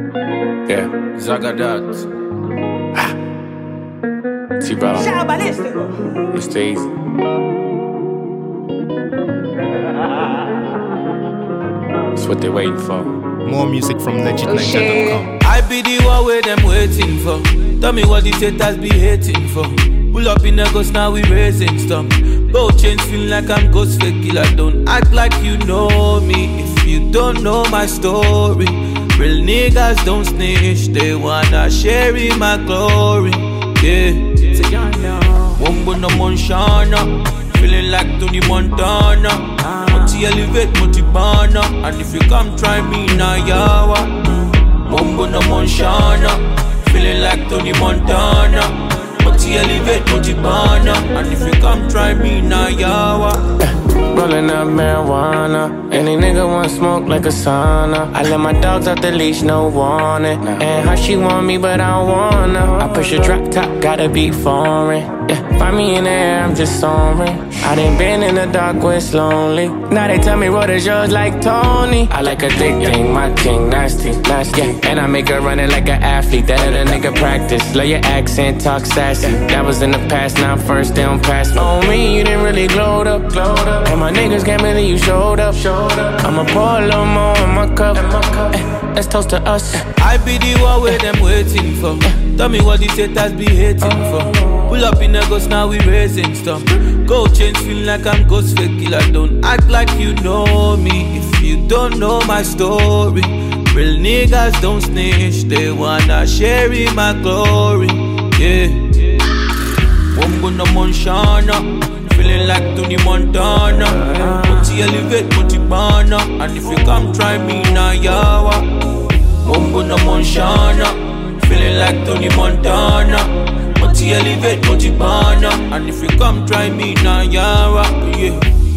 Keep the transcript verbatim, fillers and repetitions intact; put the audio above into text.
Yeah, Zagadat. Ah. T-Ball. Mister Easy. That's what they're waiting for. More music from legit niger dot com. I be the one where them waiting for. Tell me what the haters be hating for. Pull up in the ghost, now we raising stuff. Both chains feel like I'm ghost fake killer. Don't act like you know me if you don't know my story. Real niggas don't snitch, they wanna share in my glory. Yeah, Wombo no Monshana, feeling like Tony Montana. Multi elevate, multi banner, and if you come try me now, yawa. Wombo no Monshana, feeling like Tony Montana. Multi elevate, multi banner, and if you come try me now, yawa. Rolling up marijuana. Any nigga want smoke like a sauna. I let my dogs out the leash, no warning. And how she want me, but I don't wanna. I push a drop top, gotta be foreign. Yeah, find me in the air, I'm just soaring. I done been in the dark where it's lonely. Now they tell me what is yours like Tony. I like a thick thing, my king, nasty, nasty. Yeah, and I make her run it like an athlete. That let a nigga practice. Love your accent, talk sassy. That was in the past, now I'm first, they don't pass me. On me, you didn't really glowed up, glowed up. And my niggas can't believe you showed up, showed up. I'ma pour a little more in my cup, in my cup. Eh, let's toast to us. I be the one where them waiting for. Tell me what the haters be hating for. Pull up in the ghost, now we raising stuff. Gold chains feel like I'm ghost fake killer. Don't act like you know me if you don't know my story. Real niggas don't snitch, they wanna share in my glory. Yeah, Wombo no Monshana, feeling like Tony Montana. Multi elevate, multi banner, and if you come try me now, yawa. Wombo no Monshana, feeling like Tony Montana. Multi elevate, multi banner, and if you come try me now, yawa. Yeah.